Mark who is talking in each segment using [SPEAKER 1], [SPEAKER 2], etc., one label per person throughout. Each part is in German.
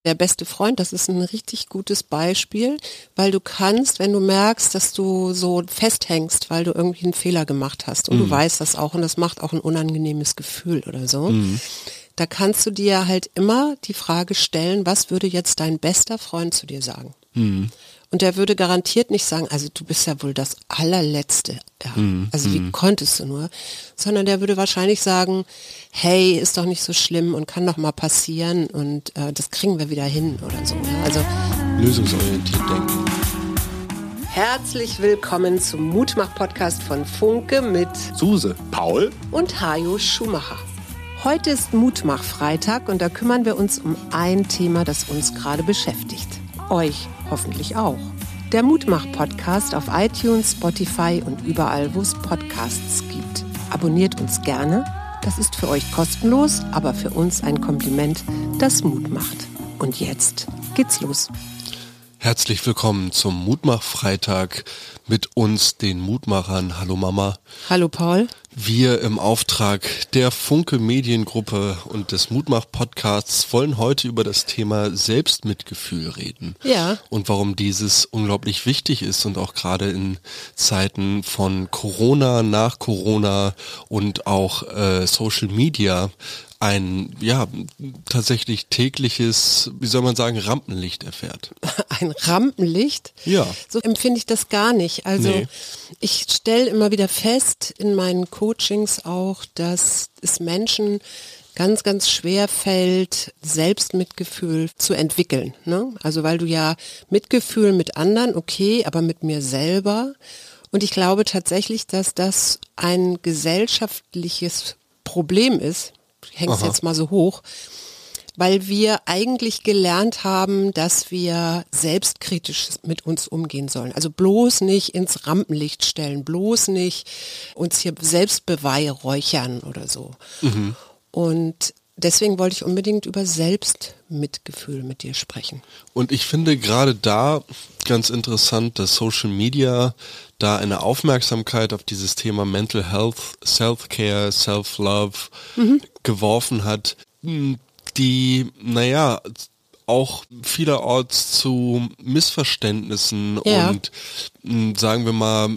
[SPEAKER 1] Der beste Freund, das ist ein richtig gutes Beispiel, weil du kannst, wenn du merkst, dass du so festhängst, weil du irgendwie einen Fehler gemacht hast und du weißt das auch und das macht auch ein unangenehmes Gefühl oder so, da kannst du dir halt immer die Frage stellen, was würde jetzt dein bester Freund zu dir sagen? Und der würde garantiert nicht sagen, also du bist ja wohl das allerletzte, ja. Also wie konntest du nur? Sondern der würde wahrscheinlich sagen, hey, ist doch nicht so schlimm und kann doch mal passieren und das kriegen wir wieder hin oder so. Ja? Also
[SPEAKER 2] lösungsorientiert denken.
[SPEAKER 1] Herzlich willkommen zum Mutmach-Podcast von Funke mit
[SPEAKER 2] Suse, Paul
[SPEAKER 1] und Hajo Schumacher. Heute ist Mutmach-Freitag und da kümmern wir uns um ein Thema, das uns gerade beschäftigt. Euch hoffentlich auch. Der Mutmach-Podcast auf iTunes, Spotify und überall, wo es Podcasts gibt. Abonniert uns gerne. Das ist für euch kostenlos, aber für uns ein Kompliment, das Mut macht. Und jetzt geht's los.
[SPEAKER 2] Herzlich willkommen zum Mutmach-Freitag mit uns, den Mutmachern. Hallo Mama.
[SPEAKER 1] Hallo Paul.
[SPEAKER 2] Wir im Auftrag der Funke Mediengruppe und des Mutmach-Podcasts wollen heute über das Thema Selbstmitgefühl reden.
[SPEAKER 1] Ja.
[SPEAKER 2] Und warum dieses unglaublich wichtig ist und auch gerade in Zeiten von Corona, nach Corona und auch Social Media ein, ja, tatsächlich tägliches, wie soll man sagen, Rampenlicht erfährt.
[SPEAKER 1] Ein Rampenlicht?
[SPEAKER 2] Ja.
[SPEAKER 1] So empfinde ich das gar nicht. Also ich stelle immer wieder fest in meinen Coachings auch, dass es Menschen ganz, ganz schwer fällt, Selbstmitgefühl zu entwickeln. Ne? Also weil du ja Mitgefühl mit anderen, okay, aber mit mir selber. Und ich glaube tatsächlich, dass das ein gesellschaftliches Problem ist. Ich hänge es jetzt mal so hoch, weil wir eigentlich gelernt haben, dass wir selbstkritisch mit uns umgehen sollen. Also bloß nicht ins Rampenlicht stellen, bloß nicht uns hier selbst beweihräuchern oder so. Und deswegen wollte ich unbedingt über Selbstmitgefühl mit dir sprechen.
[SPEAKER 2] Und ich finde gerade da ganz interessant, dass Social Media da eine Aufmerksamkeit auf dieses Thema Mental Health, Self-Care, Self-Love geworfen hat, die, naja, auch vielerorts zu Missverständnissen und sagen wir mal,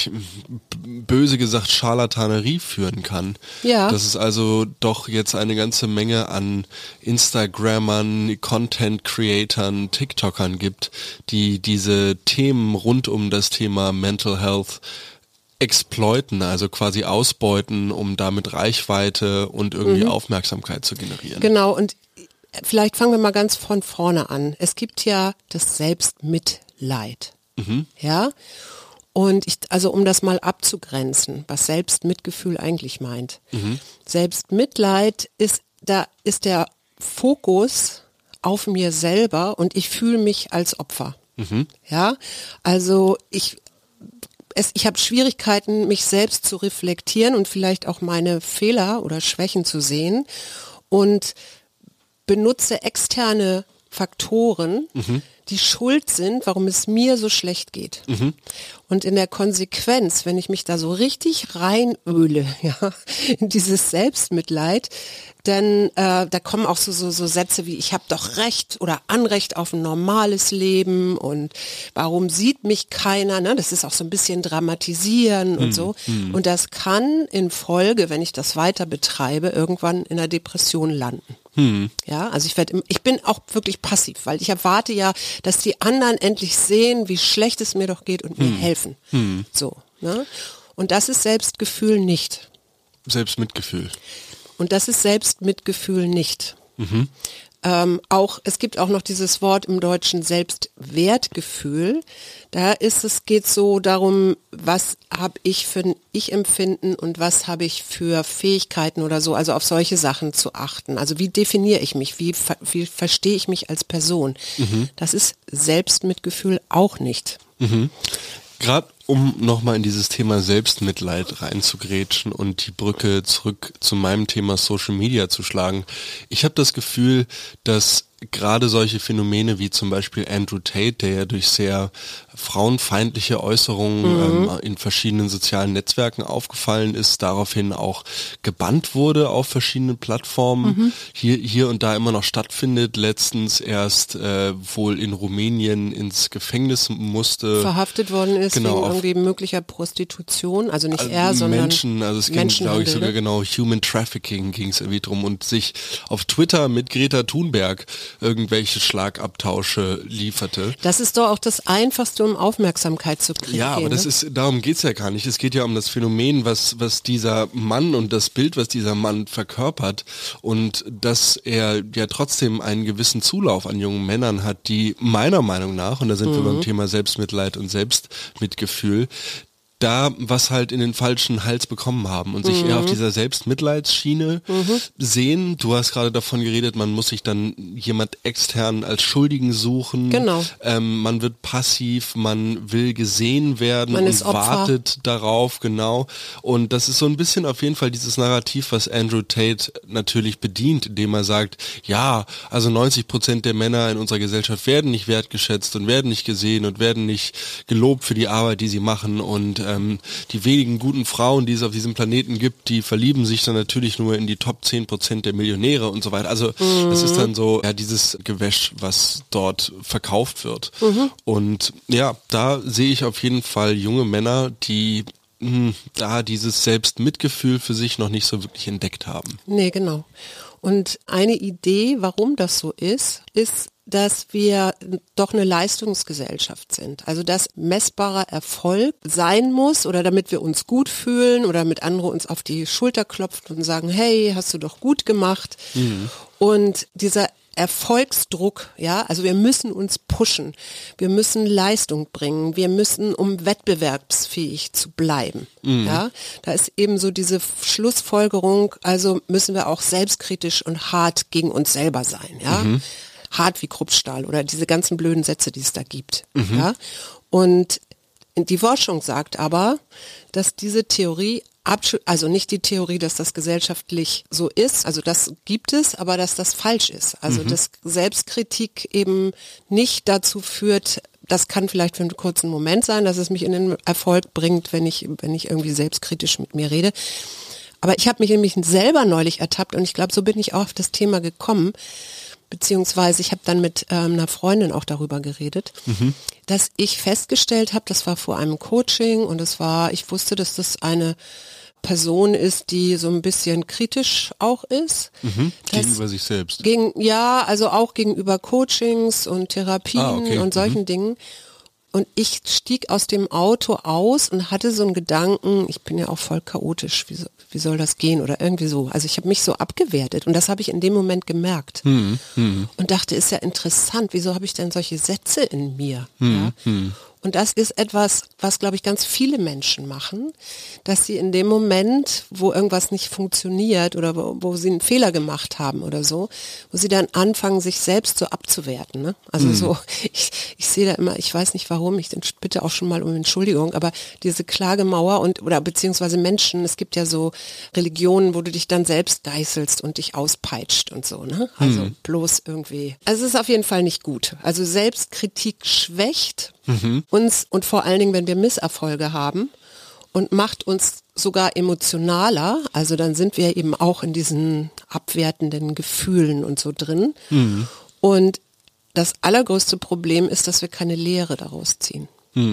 [SPEAKER 2] böse gesagt, Scharlatanerie führen kann.
[SPEAKER 1] Ja.
[SPEAKER 2] Dass es also doch jetzt eine ganze Menge an Instagrammern, Content-Creatern, TikTokern gibt, die diese Themen rund um das Thema Mental Health exploiten, also quasi ausbeuten, um damit Reichweite und irgendwie Aufmerksamkeit zu generieren.
[SPEAKER 1] Genau, und vielleicht fangen wir mal ganz von vorne an. Es gibt ja das Selbstmitleid. Ja? Und also um das mal abzugrenzen, was Selbstmitgefühl eigentlich meint. Selbstmitleid ist der Fokus auf mir selber und ich fühle mich als Opfer. Ja? Also ich habe Schwierigkeiten, mich selbst zu reflektieren und vielleicht auch meine Fehler oder Schwächen zu sehen und benutze externe Faktoren, die schuld sind, warum es mir so schlecht geht. Und in der Konsequenz, wenn ich mich da so richtig reinöle, ja, in dieses Selbstmitleid, dann da kommen auch so Sätze wie, ich habe doch Recht oder Anrecht auf ein normales Leben und warum sieht mich keiner, ne? Das ist auch so ein bisschen dramatisieren und so. Und das kann in Folge, wenn ich das weiter betreibe, irgendwann in einer Depression landen. Ja, also ich bin auch wirklich passiv, weil ich erwarte ja, dass die anderen endlich sehen, wie schlecht es mir doch geht und mir helfen. So, ne? Und das ist Selbstgefühl nicht.
[SPEAKER 2] Selbstmitgefühl.
[SPEAKER 1] Und das ist Selbstmitgefühl nicht. Es gibt auch noch dieses Wort im Deutschen Selbstwertgefühl. Geht so darum, was habe ich für ein Ich-Empfinden und was habe ich für Fähigkeiten oder so, also auf solche Sachen zu achten. Also wie definiere ich mich, wie verstehe ich mich als Person? Das ist Selbstmitgefühl auch nicht.
[SPEAKER 2] Gerade um nochmal in dieses Thema Selbstmitleid reinzugrätschen und die Brücke zurück zu meinem Thema Social Media zu schlagen. Ich habe das Gefühl, dass gerade solche Phänomene wie zum Beispiel Andrew Tate, der ja durch sehr frauenfeindliche Äußerungen in verschiedenen sozialen Netzwerken aufgefallen ist, daraufhin auch gebannt wurde auf verschiedenen Plattformen, hier und da immer noch stattfindet, letztens erst wohl in Rumänien ins Gefängnis musste.
[SPEAKER 1] Verhaftet worden ist wegen irgendwie möglicher Prostitution, also nicht er, sondern
[SPEAKER 2] Menschen, also es ging, glaube ich, sogar genau Human Trafficking ging es irgendwie drum und sich auf Twitter mit Greta Thunberg irgendwelche Schlagabtausche lieferte.
[SPEAKER 1] Das ist doch auch das Einfachste, um Aufmerksamkeit zu kriegen.
[SPEAKER 2] Ja, aber darum geht's ja gar nicht. Es geht ja um das Phänomen, was dieser Mann und das Bild, was dieser Mann verkörpert und dass er ja trotzdem einen gewissen Zulauf an jungen Männern hat, die meiner Meinung nach, und da sind wir beim Thema Selbstmitleid und Selbstmitgefühl, da was halt in den falschen Hals bekommen haben und sich eher auf dieser Selbstmitleidsschiene sehen. Du hast gerade davon geredet, man muss sich dann jemand extern als Schuldigen suchen.
[SPEAKER 1] Genau.
[SPEAKER 2] Man wird passiv, man will gesehen werden
[SPEAKER 1] Man
[SPEAKER 2] und
[SPEAKER 1] ist Opfer.
[SPEAKER 2] wartet darauf, genau. Und das ist so ein bisschen auf jeden Fall dieses Narrativ, was Andrew Tate natürlich bedient, indem er sagt, ja, also 90% der Männer in unserer Gesellschaft werden nicht wertgeschätzt und werden nicht gesehen und werden nicht gelobt für die Arbeit, die sie machen und die wenigen guten Frauen, die es auf diesem Planeten gibt, die verlieben sich dann natürlich nur in die Top 10% der Millionäre und so weiter. Also das ist dann so ja dieses Gewäsch, was dort verkauft wird. Und ja, da sehe ich auf jeden Fall junge Männer, die da dieses Selbstmitgefühl für sich noch nicht so wirklich entdeckt haben.
[SPEAKER 1] Nee, genau. Und eine Idee, warum das so ist, dass wir doch eine Leistungsgesellschaft sind. Also dass messbarer Erfolg sein muss oder damit wir uns gut fühlen oder mit anderen uns auf die Schulter klopfen und sagen, hey, hast du doch gut gemacht. Und dieser Erfolgsdruck, ja, also wir müssen uns pushen, wir müssen Leistung bringen, wir müssen, um wettbewerbsfähig zu bleiben, ja, da ist eben so diese Schlussfolgerung, also müssen wir auch selbstkritisch und hart gegen uns selber sein, ja, hart wie Kruppstahl oder diese ganzen blöden Sätze, die es da gibt, ja, und die Forschung sagt aber, dass diese Theorie also nicht die Theorie, dass das gesellschaftlich so ist, also das gibt es, aber dass das falsch ist. Also dass Selbstkritik eben nicht dazu führt, das kann vielleicht für einen kurzen Moment sein, dass es mich in den Erfolg bringt, wenn ich irgendwie selbstkritisch mit mir rede. Aber ich habe mich nämlich selber neulich ertappt und ich glaube, so bin ich auch auf das Thema gekommen, beziehungsweise ich habe dann mit einer Freundin auch darüber geredet, dass ich festgestellt habe, das war vor einem Coaching und ich wusste, dass das eine Person ist, die so ein bisschen kritisch auch ist.
[SPEAKER 2] Gegenüber sich selbst.
[SPEAKER 1] Also auch gegenüber Coachings und Therapien und solchen Dingen. Und ich stieg aus dem Auto aus und hatte so einen Gedanken, ich bin ja auch voll chaotisch, wie soll das gehen oder irgendwie so. Also ich habe mich so abgewertet und das habe ich in dem Moment gemerkt. Und dachte, ist ja interessant, wieso habe ich denn solche Sätze in mir? Ja? Und das ist etwas, was, glaube ich, ganz viele Menschen machen, dass sie in dem Moment, wo irgendwas nicht funktioniert oder wo sie einen Fehler gemacht haben oder so, wo sie dann anfangen, sich selbst so abzuwerten. Ne? Also so, ich sehe da immer, ich weiß nicht warum, ich bitte auch schon mal um Entschuldigung, aber diese Klagemauer oder beziehungsweise Menschen, es gibt ja so Religionen, wo du dich dann selbst geißelst und dich auspeitscht und so. Ne? Also bloß irgendwie. Also es ist auf jeden Fall nicht gut. Also Selbstkritik schwächt uns und vor allen Dingen, wenn wir Misserfolge haben und macht uns sogar emotionaler, also dann sind wir eben auch in diesen abwertenden Gefühlen und so drin. Und das allergrößte Problem ist, dass wir keine Lehre daraus ziehen.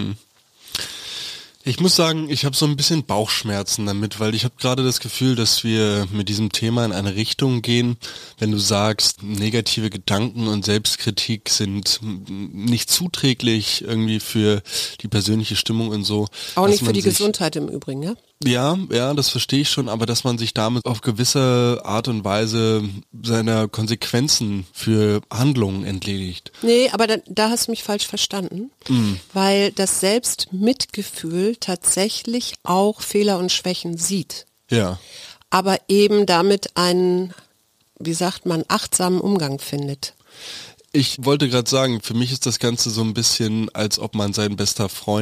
[SPEAKER 2] Ich muss sagen, ich habe so ein bisschen Bauchschmerzen damit, weil ich habe gerade das Gefühl, dass wir mit diesem Thema in eine Richtung gehen, wenn du sagst, negative Gedanken und Selbstkritik sind nicht zuträglich irgendwie für die persönliche Stimmung und so.
[SPEAKER 1] Auch nicht für die Gesundheit im Übrigen, ja?
[SPEAKER 2] Ja, das verstehe ich schon, aber dass man sich damit auf gewisse Art und Weise seiner Konsequenzen für Handlungen entledigt.
[SPEAKER 1] Nee, aber da hast du mich falsch verstanden, weil das Selbstmitgefühl tatsächlich auch Fehler und Schwächen sieht.
[SPEAKER 2] Ja.
[SPEAKER 1] Aber eben damit einen, wie sagt man, achtsamen Umgang findet.
[SPEAKER 2] Ich wollte gerade sagen, für mich ist das Ganze so ein bisschen, als ob man sein bester Freund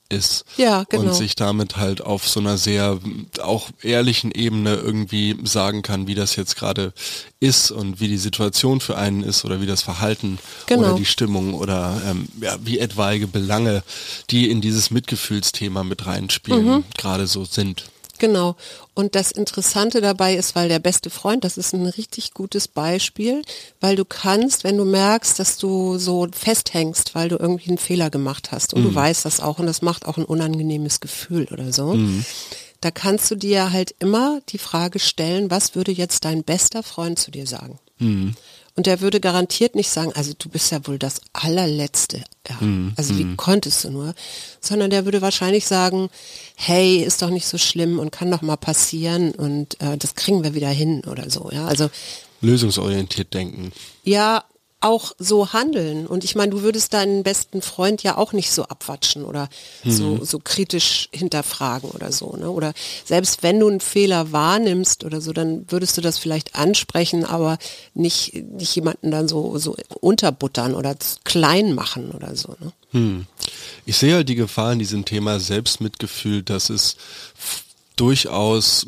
[SPEAKER 2] ist.
[SPEAKER 1] Ja, genau.
[SPEAKER 2] Und sich damit halt auf so einer sehr auch ehrlichen Ebene irgendwie sagen kann, wie das jetzt gerade ist und wie die Situation für einen ist oder wie das Verhalten oder die Stimmung oder wie etwaige Belange, die in dieses Mitgefühlsthema mit reinspielen, gerade so sind.
[SPEAKER 1] Genau. Und das Interessante dabei ist, weil der beste Freund, das ist ein richtig gutes Beispiel, weil du kannst, wenn du merkst, dass du so festhängst, weil du irgendwie einen Fehler gemacht hast und du weißt das auch und das macht auch ein unangenehmes Gefühl oder so, da kannst du dir halt immer die Frage stellen, was würde jetzt dein bester Freund zu dir sagen? Und der würde garantiert nicht sagen, also du bist ja wohl das allerletzte, ja. Also wie konntest du nur? Sondern der würde wahrscheinlich sagen, hey, ist doch nicht so schlimm und kann doch mal passieren und das kriegen wir wieder hin oder so, ja. Also
[SPEAKER 2] lösungsorientiert denken.
[SPEAKER 1] Ja, auch so handeln. Und ich meine, du würdest deinen besten Freund ja auch nicht so abwatschen oder so kritisch hinterfragen oder so, ne? Oder selbst wenn du einen Fehler wahrnimmst oder so, dann würdest du das vielleicht ansprechen, aber nicht jemanden dann so unterbuttern oder klein machen oder so, ne?
[SPEAKER 2] Ich sehe halt die Gefahr in diesem Thema Selbstmitgefühl, dass es durchaus,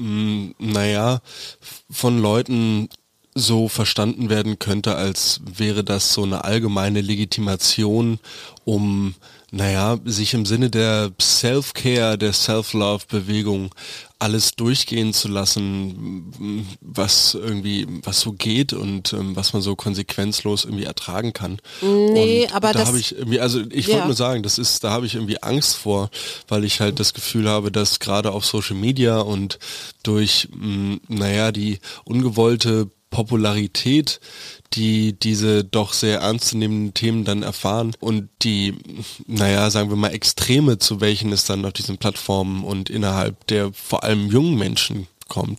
[SPEAKER 2] von Leuten so verstanden werden könnte, als wäre das so eine allgemeine Legitimation, um, sich im Sinne der Self-Care, der Self-Love-Bewegung alles durchgehen zu lassen, was so geht und was man so konsequenzlos irgendwie ertragen kann.
[SPEAKER 1] Nee,
[SPEAKER 2] und
[SPEAKER 1] aber
[SPEAKER 2] da
[SPEAKER 1] das...
[SPEAKER 2] habe ich irgendwie, also ich wollte nur sagen, da habe ich irgendwie Angst vor, weil ich halt das Gefühl habe, dass gerade auf Social Media und durch, die ungewollte Popularität, die diese doch sehr ernstzunehmenden Themen dann erfahren und die, sagen wir mal, Extreme, zu welchen es dann auf diesen Plattformen und innerhalb der vor allem jungen Menschen kommt.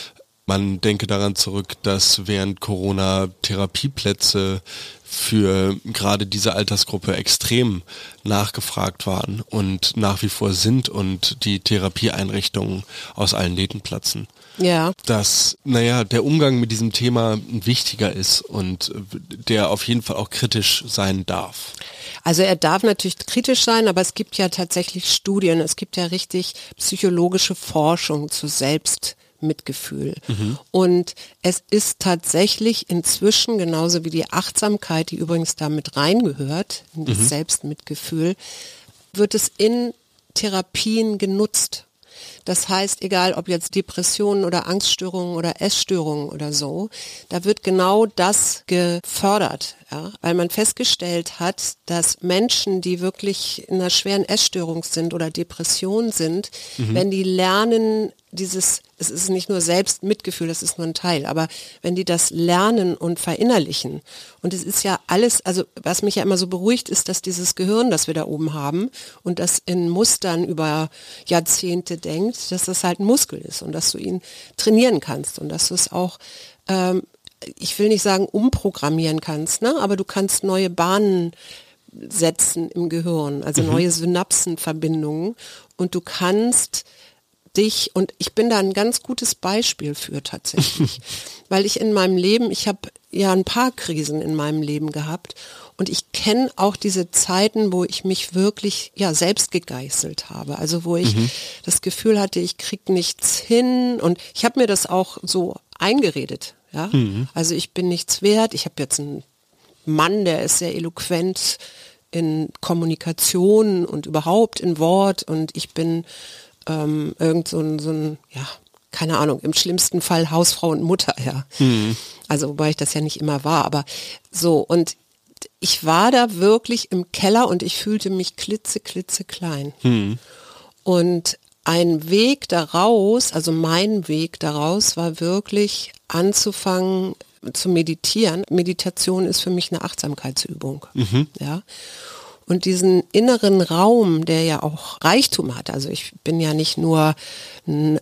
[SPEAKER 2] Man denke daran zurück, dass während Corona Therapieplätze für gerade diese Altersgruppe extrem nachgefragt waren und nach wie vor sind und die Therapieeinrichtungen aus allen Nähten platzen.
[SPEAKER 1] Ja.
[SPEAKER 2] Dass, der Umgang mit diesem Thema wichtiger ist und der auf jeden Fall auch kritisch sein darf.
[SPEAKER 1] Also er darf natürlich kritisch sein, aber es gibt ja tatsächlich Studien, es gibt ja richtig psychologische Forschung zu Selbstmitgefühl. Und es ist tatsächlich inzwischen, genauso wie die Achtsamkeit, die übrigens da mit reingehört, in das Selbstmitgefühl, wird es in Therapien genutzt. Das heißt, egal ob jetzt Depressionen oder Angststörungen oder Essstörungen oder so, da wird genau das gefördert, ja, weil man festgestellt hat, dass Menschen, die wirklich in einer schweren Essstörung sind oder Depression sind, wenn die lernen, es ist nicht nur Selbstmitgefühl, das ist nur ein Teil, aber wenn die das lernen und verinnerlichen, und es ist ja alles, also was mich ja immer so beruhigt, ist, dass dieses Gehirn, das wir da oben haben und das in Mustern über Jahrzehnte denkt, dass das halt ein Muskel ist und dass du ihn trainieren kannst und dass du es auch, ich will nicht sagen umprogrammieren kannst, ne? Aber du kannst neue Bahnen setzen im Gehirn, also neue Synapsenverbindungen, und du kannst dich, und ich bin da ein ganz gutes Beispiel für tatsächlich, weil ich in meinem Leben, ich habe ja ein paar Krisen in meinem Leben gehabt und ich kenne auch diese Zeiten, wo ich mich wirklich selbst gegeißelt habe, also wo ich das Gefühl hatte, ich krieg nichts hin, und ich habe mir das auch so eingeredet, ja, also ich bin nichts wert, ich habe jetzt einen Mann, der ist sehr eloquent in Kommunikation und überhaupt in Wort, und ich bin irgend so ein, keine Ahnung, im schlimmsten Fall Hausfrau und Mutter, ja. Also wobei ich das ja nicht immer war, aber so, und ich war da wirklich im Keller und ich fühlte mich klitzeklein. Und ein Weg daraus, also mein Weg daraus war wirklich anzufangen zu meditieren. Meditation ist für mich eine Achtsamkeitsübung, ja. Und diesen inneren Raum, der ja auch Reichtum hat, also ich bin ja nicht nur ein,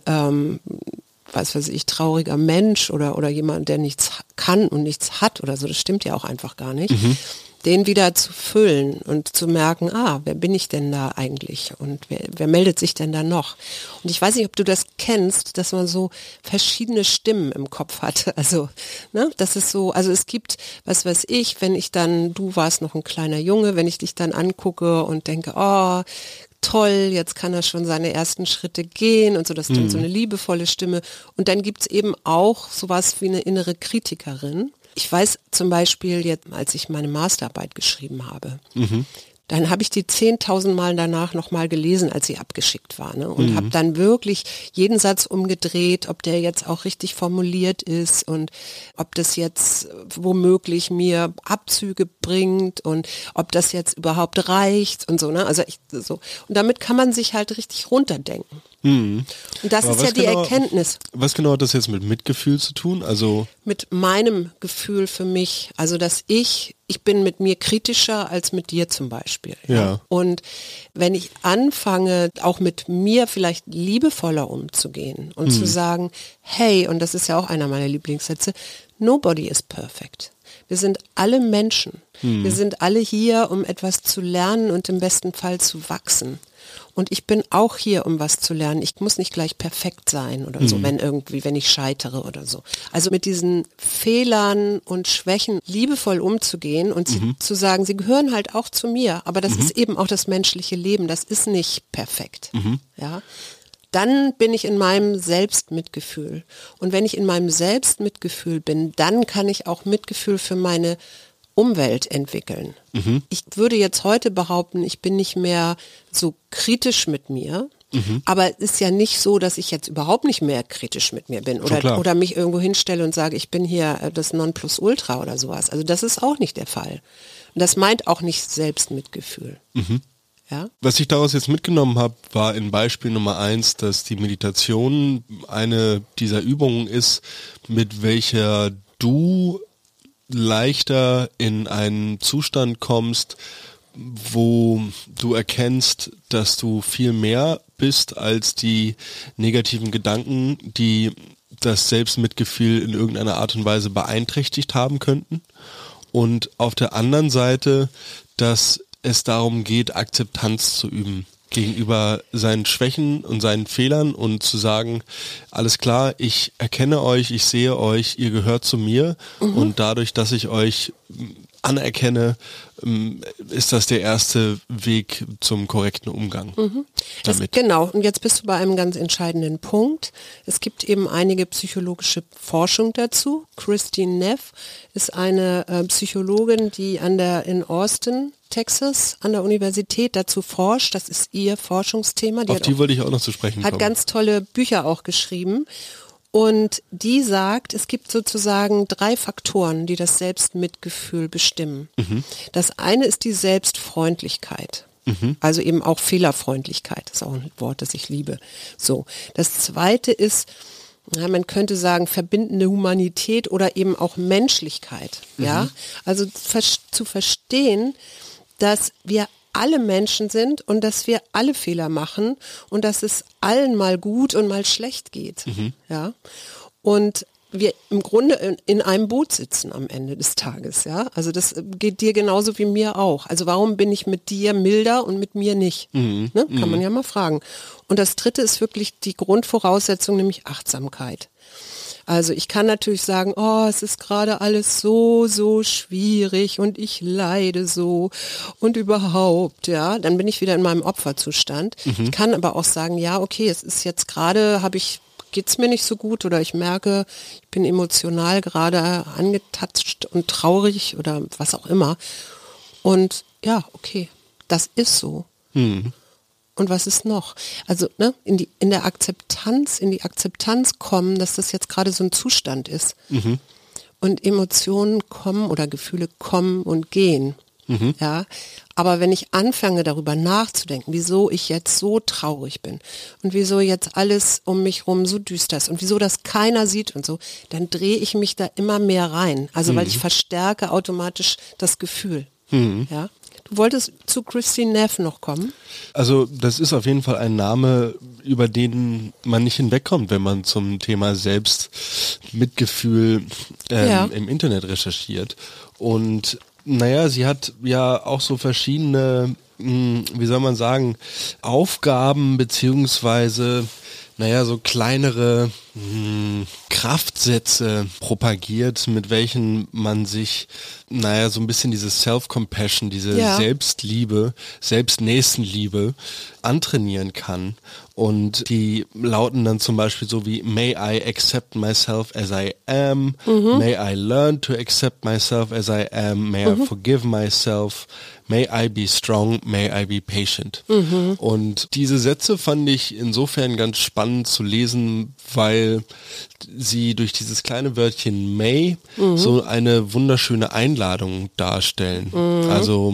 [SPEAKER 1] trauriger Mensch oder jemand, der nichts kann und nichts hat oder so, das stimmt ja auch einfach gar nicht, den wieder zu füllen und zu merken, wer bin ich denn da eigentlich und wer meldet sich denn da noch? Und ich weiß nicht, ob du das kennst, dass man so verschiedene Stimmen im Kopf hat. Also, ne, das ist so, also es gibt, was weiß ich, wenn ich dann, du warst noch ein kleiner Junge, wenn ich dich dann angucke und denke, toll, jetzt kann er schon seine ersten Schritte gehen und so, das ist dann so eine liebevolle Stimme. Und dann gibt's eben auch sowas wie eine innere Kritikerin. Ich weiß zum Beispiel jetzt, als ich meine Masterarbeit geschrieben habe, dann habe ich die 10.000 Mal danach nochmal gelesen, als sie abgeschickt war, ne? Und habe dann wirklich jeden Satz umgedreht, ob der jetzt auch richtig formuliert ist und ob das jetzt womöglich mir Abzüge bringt und ob das jetzt überhaupt reicht und so, ne? Also so. Und damit kann man sich halt richtig runterdenken. Und das ist ja die Erkenntnis.
[SPEAKER 2] Was genau hat das jetzt mit Mitgefühl zu tun? Also
[SPEAKER 1] mit meinem Gefühl für mich, also dass ich bin mit mir kritischer als mit dir zum Beispiel.
[SPEAKER 2] Ja.
[SPEAKER 1] Und wenn ich anfange, auch mit mir vielleicht liebevoller umzugehen und zu sagen, hey, und das ist ja auch einer meiner Lieblingssätze, nobody is perfect. Wir sind alle Menschen. Wir sind alle hier, um etwas zu lernen und im besten Fall zu wachsen. Und ich bin auch hier, um was zu lernen. Ich muss nicht gleich perfekt sein oder so, wenn ich scheitere oder so. Also mit diesen Fehlern und Schwächen liebevoll umzugehen und zu sagen, sie gehören halt auch zu mir. Aber das ist eben auch das menschliche Leben. Das ist nicht perfekt. Ja. Dann bin ich in meinem Selbstmitgefühl. Und wenn ich in meinem Selbstmitgefühl bin, dann kann ich auch Mitgefühl für meine Umwelt entwickeln. Ich würde jetzt heute behaupten, ich bin nicht mehr so kritisch mit mir, aber es ist ja nicht so, dass ich jetzt überhaupt nicht mehr kritisch mit mir bin oder mich irgendwo hinstelle und sage, ich bin hier das Nonplusultra oder sowas. Also das ist auch nicht der Fall. Und das meint auch nicht Selbstmitgefühl. Ja?
[SPEAKER 2] Was ich daraus jetzt mitgenommen habe, war in Beispiel Nummer 1, dass die Meditation eine dieser Übungen ist, mit welcher du leichter in einen Zustand kommst, wo du erkennst, dass du viel mehr bist als die negativen Gedanken, die das Selbstmitgefühl in irgendeiner Art und Weise beeinträchtigt haben könnten. Und auf der anderen Seite, dass es darum geht, Akzeptanz zu üben gegenüber seinen Schwächen und seinen Fehlern und zu sagen, alles klar, ich erkenne euch, ich sehe euch, ihr gehört zu mir und dadurch, dass ich euch anerkenne, ist das der erste Weg zum korrekten Umgang damit.
[SPEAKER 1] Genau, und jetzt bist du bei einem ganz entscheidenden Punkt. Es gibt eben einige psychologische Forschung dazu. Christine Neff ist eine Psychologin, die in Austin, Texas, an der Universität dazu forscht. Das ist ihr Forschungsthema.
[SPEAKER 2] Auf die wollte ich auch noch zu sprechen kommen.
[SPEAKER 1] Hat ganz tolle Bücher auch geschrieben. Und die sagt, es gibt sozusagen 3 Faktoren, die das Selbstmitgefühl bestimmen. Das eine ist die Selbstfreundlichkeit. Also eben auch Fehlerfreundlichkeit. Das ist auch ein Wort, das ich liebe. So. Das zweite ist, ja, man könnte sagen, verbindende Humanität oder eben auch Menschlichkeit. Ja, also zu verstehen, dass wir alle Menschen sind und dass wir alle Fehler machen und dass es allen mal gut und mal schlecht geht. Ja, und wir im Grunde in einem Boot sitzen am Ende des Tages. Ja, also das geht dir genauso wie mir auch. Also warum bin ich mit dir milder und mit mir nicht? Ne? Kann man ja mal fragen. Und das dritte ist wirklich die Grundvoraussetzung, nämlich Achtsamkeit. Also ich kann natürlich sagen, oh, es ist gerade alles so schwierig und ich leide so und überhaupt, ja, dann bin ich wieder in meinem Opferzustand. Ich kann aber auch sagen, ja, okay, es ist jetzt gerade, geht's mir nicht so gut oder ich merke, ich bin emotional gerade angetatscht und traurig oder was auch immer. Und ja, okay, das ist so. Und was ist noch? Also in die Akzeptanz kommen, dass das jetzt gerade so ein Zustand ist. Und Emotionen kommen oder Gefühle kommen und gehen. Ja, aber wenn ich anfange darüber nachzudenken, wieso ich jetzt so traurig bin und wieso jetzt alles um mich rum so düster ist und wieso das keiner sieht und so, dann drehe ich mich da immer mehr rein. Also weil ich verstärke automatisch das Gefühl. Ja. Du wolltest zu Christine Neff noch kommen?
[SPEAKER 2] Also das ist auf jeden Fall ein Name, über den man nicht hinwegkommt, wenn man zum Thema Selbstmitgefühl im Internet recherchiert. Und naja, sie hat ja auch so verschiedene, wie soll man sagen, Aufgaben beziehungsweise, naja, so kleinere Kraftsätze propagiert, mit welchen man sich, so ein bisschen diese Self-Compassion, diese Selbstliebe, Selbstnächstenliebe antrainieren kann. Und die lauten dann zum Beispiel so wie, may I accept myself as I am, may I learn to accept myself as I am, may I forgive myself, may I be strong, may I be patient. Und diese Sätze fand ich insofern ganz spannend zu lesen, weil sie durch dieses kleine Wörtchen may so eine wunderschöne Einladung darstellen. Also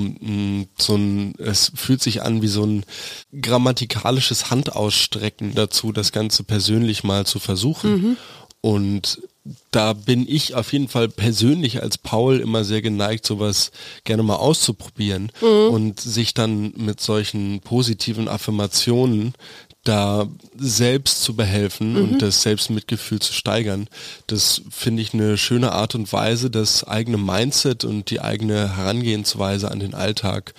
[SPEAKER 2] es fühlt sich an wie so ein grammatikalisches Handausstrecken dazu, das Ganze persönlich mal zu versuchen. Und da bin ich auf jeden Fall persönlich als Paul immer sehr geneigt, sowas gerne mal auszuprobieren und sich dann mit solchen positiven Affirmationen da selbst zu behelfen und das Selbstmitgefühl zu steigern. Das finde ich eine schöne Art und Weise, das eigene Mindset und die eigene Herangehensweise an den Alltag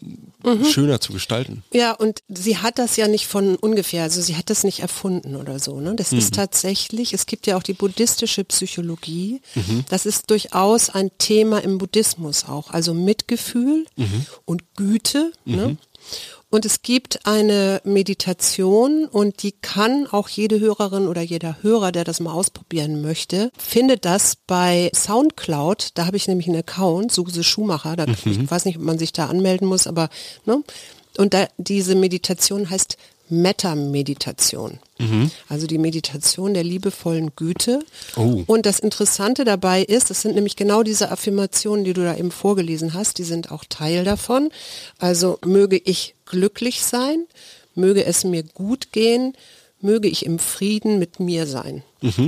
[SPEAKER 2] schöner zu gestalten.
[SPEAKER 1] Ja, und sie hat das ja nicht von ungefähr, also sie hat das nicht erfunden oder so, ne? Das ist tatsächlich, es gibt ja auch die buddhistische Psychologie, das ist durchaus ein Thema im Buddhismus auch, also Mitgefühl und Güte, ne? Und es gibt eine Meditation und die kann auch jede Hörerin oder jeder Hörer, der das mal ausprobieren möchte, findet das bei Soundcloud. Da habe ich nämlich einen Account, Suse Schumacher. Ich weiß nicht, ob man sich da anmelden muss, aber ne? Und diese Meditation heißt Metta-Meditation. Also die Meditation der liebevollen Güte. Und das Interessante dabei ist, es sind nämlich genau diese Affirmationen, die du da eben vorgelesen hast, die sind auch Teil davon. Also möge ich glücklich sein, möge es mir gut gehen, möge ich im Frieden mit mir sein.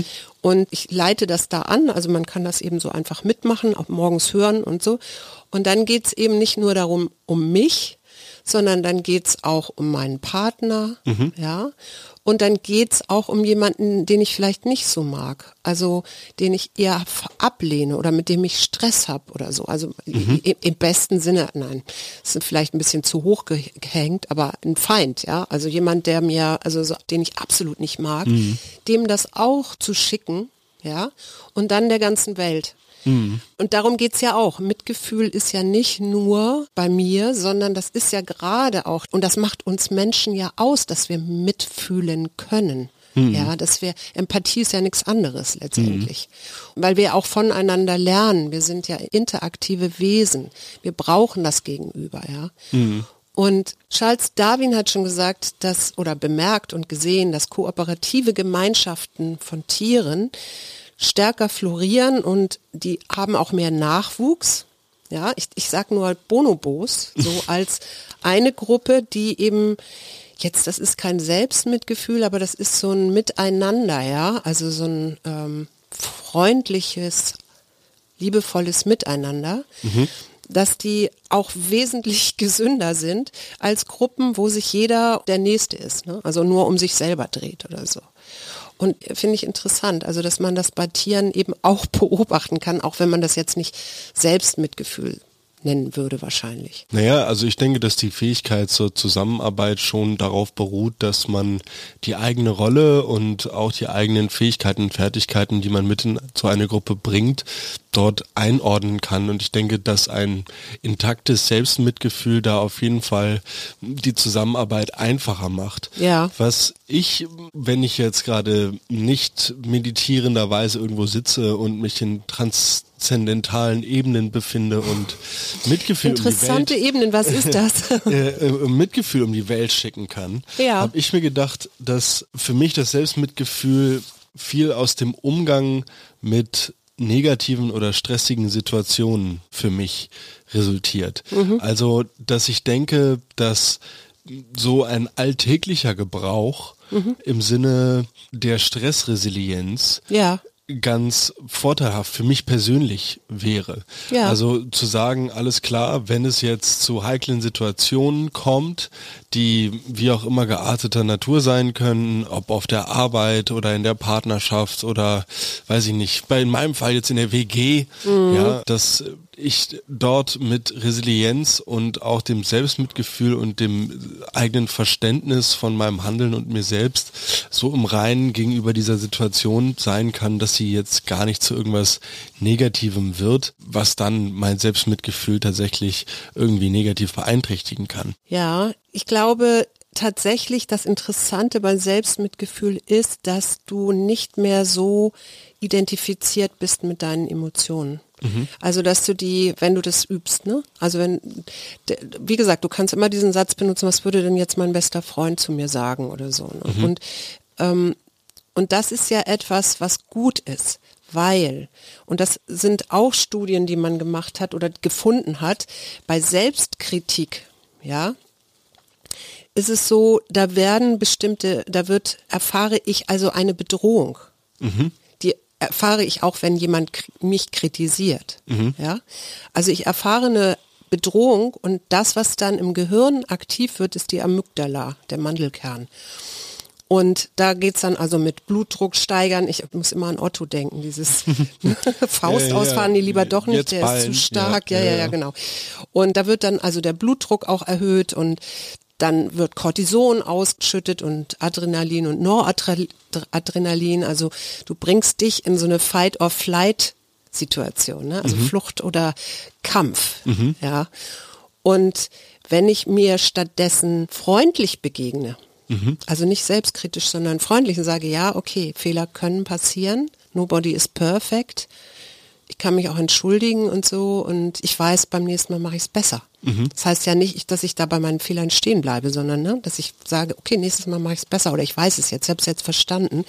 [SPEAKER 1] Und ich leite das da an, also man kann das eben so einfach mitmachen, auch morgens hören und so. Und dann geht es eben nicht nur darum, um mich, sondern dann geht's auch um meinen Partner, ja. Und dann geht's auch um jemanden, den ich vielleicht nicht so mag, also den ich eher ablehne oder mit dem ich Stress habe oder so. Also im besten Sinne, nein, das ist vielleicht ein bisschen zu hoch gehängt, aber ein Feind, ja. Also jemand, der mir, also so, den ich absolut nicht mag, dem das auch zu schicken, ja, und dann der ganzen Welt. Und darum geht's ja auch. Mitgefühl ist ja nicht nur bei mir, sondern das ist ja gerade auch, und das macht uns Menschen ja aus, dass wir mitfühlen können. Ja, Empathie ist ja nichts anderes letztendlich. Weil wir auch voneinander lernen. Wir sind ja interaktive Wesen. Wir brauchen das Gegenüber, ja. Und Charles Darwin hat schon gesagt, oder bemerkt und gesehen, dass kooperative Gemeinschaften von Tieren stärker florieren und die haben auch mehr Nachwuchs. Ja, ich sag nur Bonobos, so als eine Gruppe, die eben jetzt, das ist kein Selbstmitgefühl, aber das ist so ein Miteinander, ja, also so ein freundliches, liebevolles Miteinander, dass die auch wesentlich gesünder sind als Gruppen, wo sich jeder der Nächste ist, ne? Also nur um sich selber dreht oder so. Und finde ich interessant, also dass man das bei Tieren eben auch beobachten kann, auch wenn man das jetzt nicht Selbstmitgefühl nennen würde wahrscheinlich.
[SPEAKER 2] Naja, also ich denke, dass die Fähigkeit zur Zusammenarbeit schon darauf beruht, dass man die eigene Rolle und auch die eigenen Fähigkeiten und Fertigkeiten, die man mit in so eine Gruppe bringt, dort einordnen kann. Und ich denke, dass ein intaktes Selbstmitgefühl da auf jeden Fall die Zusammenarbeit einfacher macht.
[SPEAKER 1] Ja.
[SPEAKER 2] Was ich, wenn ich jetzt gerade nicht meditierenderweise irgendwo sitze und mich in transzendentalen Ebenen befinde und Mitgefühl
[SPEAKER 1] Interessante Ebenen, was ist das?
[SPEAKER 2] Mitgefühl um die Welt schicken kann, habe ich mir gedacht, dass für mich das Selbstmitgefühl viel aus dem Umgang mit negativen oder stressigen Situationen für mich resultiert. Also, dass ich denke, dass so ein alltäglicher Gebrauch im Sinne der Stressresilienz ganz vorteilhaft für mich persönlich wäre. Ja. Also zu sagen, alles klar, wenn es jetzt zu heiklen Situationen kommt, die wie auch immer gearteter Natur sein können, ob auf der Arbeit oder in der Partnerschaft oder weiß ich nicht, in meinem Fall jetzt in der WG, ja, dass ich dort mit Resilienz und auch dem Selbstmitgefühl und dem eigenen Verständnis von meinem Handeln und mir selbst so im Reinen gegenüber dieser Situation sein kann, dass sie jetzt gar nicht zu irgendwas Negativem wird, was dann mein Selbstmitgefühl tatsächlich irgendwie negativ beeinträchtigen kann.
[SPEAKER 1] Ja, ich glaube tatsächlich, das Interessante beim Selbstmitgefühl ist, dass du nicht mehr so identifiziert bist mit deinen Emotionen. Also, dass du wenn du das übst, ne? Also wie gesagt, du kannst immer diesen Satz benutzen, was würde denn jetzt mein bester Freund zu mir sagen oder so. Ne? Und das ist ja etwas, was gut ist, weil, und das sind auch Studien, die man gemacht hat oder gefunden hat, bei Selbstkritik, ja, ist es so, erfahre ich also eine Bedrohung. Die erfahre ich auch, wenn jemand mich kritisiert. Ja? Also ich erfahre eine Bedrohung und das, was dann im Gehirn aktiv wird, ist die Amygdala, der Mandelkern. Und da geht's dann also mit Blutdruck steigern. Ich muss immer an Otto denken, dieses Faust ausfahren, die lieber doch nicht, der ist zu stark. Ja, genau. Und da wird dann also der Blutdruck auch erhöht und dann wird Cortison ausgeschüttet und Adrenalin und Noradrenalin. Also du bringst dich in so eine Fight-or-Flight-Situation, ne? Also Flucht oder Kampf. Ja. Und wenn ich mir stattdessen freundlich begegne, also nicht selbstkritisch, sondern freundlich und sage, ja, okay, Fehler können passieren, nobody is perfect, ich kann mich auch entschuldigen und so und ich weiß, beim nächsten Mal mache ich es besser. Das heißt ja nicht, dass ich da bei meinen Fehlern stehen bleibe, sondern ne, dass ich sage, okay, nächstes Mal mache ich es besser oder ich weiß es jetzt, ich habe es jetzt verstanden.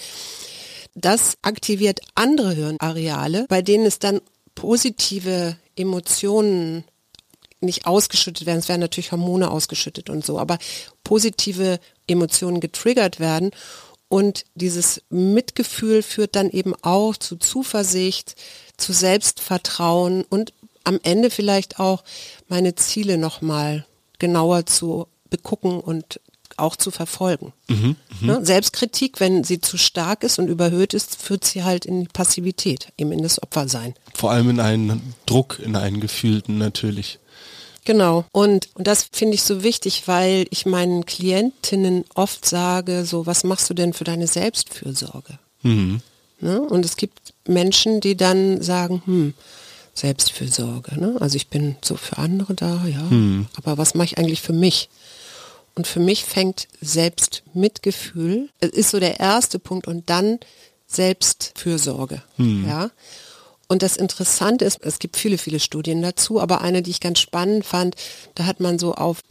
[SPEAKER 1] Das aktiviert andere Hirnareale, bei denen es dann positive Emotionen nicht ausgeschüttet werden, es werden natürlich Hormone ausgeschüttet und so, aber positive Emotionen getriggert werden und dieses Mitgefühl führt dann eben auch zu Zuversicht, zu Selbstvertrauen und am Ende vielleicht auch meine Ziele nochmal genauer zu begucken und auch zu verfolgen. Ne? Selbstkritik, wenn sie zu stark ist und überhöht ist, führt sie halt in die Passivität, eben in das Opfersein.
[SPEAKER 2] Vor allem in einen Druck, in einen gefühlten natürlich.
[SPEAKER 1] Genau. Und das finde ich so wichtig, weil ich meinen Klientinnen oft sage, so, was machst du denn für deine Selbstfürsorge? Ne? Und es gibt Menschen, die dann sagen, Selbstfürsorge, ne? Also ich bin so für andere da, ja, aber was mache ich eigentlich für mich? Und für mich fängt Selbstmitgefühl, es ist so der erste Punkt und dann Selbstfürsorge, ja. Und das Interessante ist, es gibt viele, viele Studien dazu, aber eine, die ich ganz spannend fand, da hat man so auf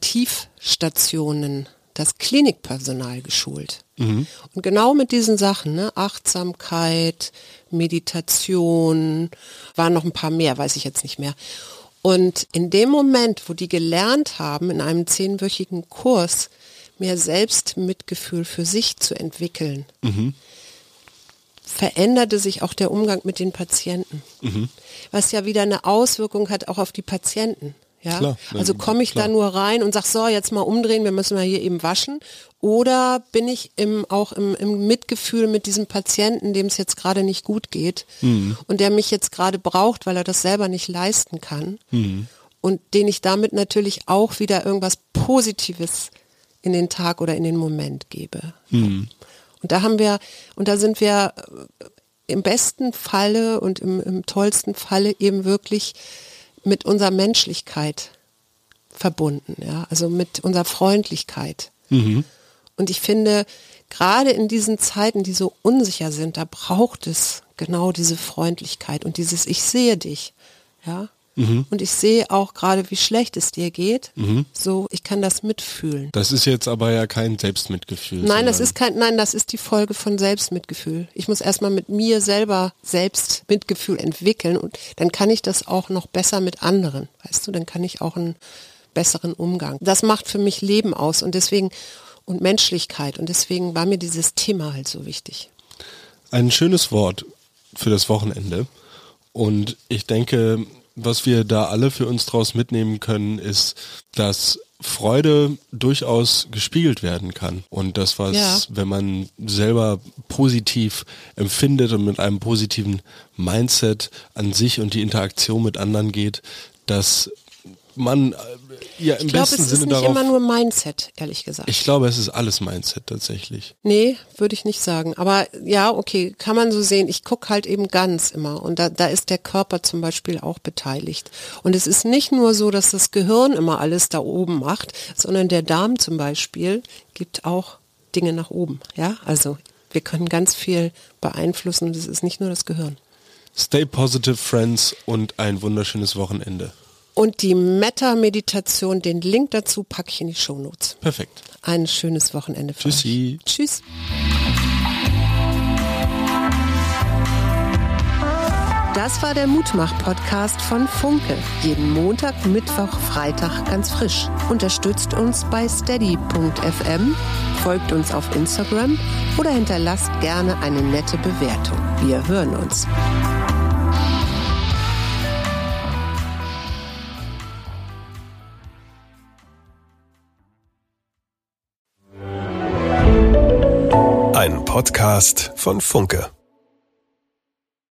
[SPEAKER 1] Palliativstationen das Klinikpersonal geschult. Und genau mit diesen Sachen, ne, Achtsamkeit, Meditation, waren noch ein paar mehr, weiß ich jetzt nicht mehr. Und in dem Moment, wo die gelernt haben, in einem 10-wöchigen Kurs, mehr Selbstmitgefühl für sich zu entwickeln, veränderte sich auch der Umgang mit den Patienten. Was ja wieder eine Auswirkung hat auch auf die Patienten. Ja?
[SPEAKER 2] Klar,
[SPEAKER 1] also komme ich da nur rein und sag, so, jetzt mal umdrehen, wir müssen mal hier eben waschen. Oder bin ich auch im Mitgefühl mit diesem Patienten, dem es jetzt gerade nicht gut geht und der mich jetzt gerade braucht, weil er das selber nicht leisten kann und den ich damit natürlich auch wieder irgendwas Positives in den Tag oder in den Moment gebe. Und da sind wir im besten Falle und im tollsten Falle eben wirklich mit unserer Menschlichkeit verbunden, ja, also mit unserer Freundlichkeit. Und ich finde, gerade in diesen Zeiten, die so unsicher sind, da braucht es genau diese Freundlichkeit und dieses Ich sehe dich, ja. Und ich sehe auch gerade, wie schlecht es dir geht. So, ich kann das mitfühlen.
[SPEAKER 2] Das ist jetzt aber ja kein Selbstmitgefühl.
[SPEAKER 1] Nein, das ist die Folge von Selbstmitgefühl. Ich muss erstmal mit mir selber Selbstmitgefühl entwickeln und dann kann ich das auch noch besser mit anderen. Weißt du, dann kann ich auch einen besseren Umgang. Das macht für mich Leben aus und Menschlichkeit und deswegen war mir dieses Thema halt so wichtig.
[SPEAKER 2] Ein schönes Wort für das Wochenende und ich denke, was wir da alle für uns draus mitnehmen können, ist, dass Freude durchaus gespiegelt werden kann. Und das, wenn man selber positiv empfindet und mit einem positiven Mindset an sich und die Interaktion mit anderen geht, dass man im besten Sinne darauf...
[SPEAKER 1] Ich glaube, es ist nicht immer nur Mindset, ehrlich gesagt.
[SPEAKER 2] Ich glaube, es ist alles Mindset tatsächlich.
[SPEAKER 1] Nee, würde ich nicht sagen. Aber ja, okay, kann man so sehen. Ich gucke halt eben ganz immer. Und da ist der Körper zum Beispiel auch beteiligt. Und es ist nicht nur so, dass das Gehirn immer alles da oben macht, sondern der Darm zum Beispiel gibt auch Dinge nach oben. Ja, also wir können ganz viel beeinflussen. Das ist nicht nur das Gehirn.
[SPEAKER 2] Stay positive, Friends, und ein wunderschönes Wochenende.
[SPEAKER 1] Und die Metta-Meditation, den Link dazu packe ich in die Shownotes.
[SPEAKER 2] Perfekt.
[SPEAKER 1] Ein schönes Wochenende für
[SPEAKER 2] Tschüssi.
[SPEAKER 1] euch. Tschüss. Das war der Mutmach-Podcast von Funke. Jeden Montag, Mittwoch, Freitag ganz frisch. Unterstützt uns bei steady.fm, folgt uns auf Instagram oder hinterlasst gerne eine nette Bewertung. Wir hören uns.
[SPEAKER 3] Ein Podcast von Funke.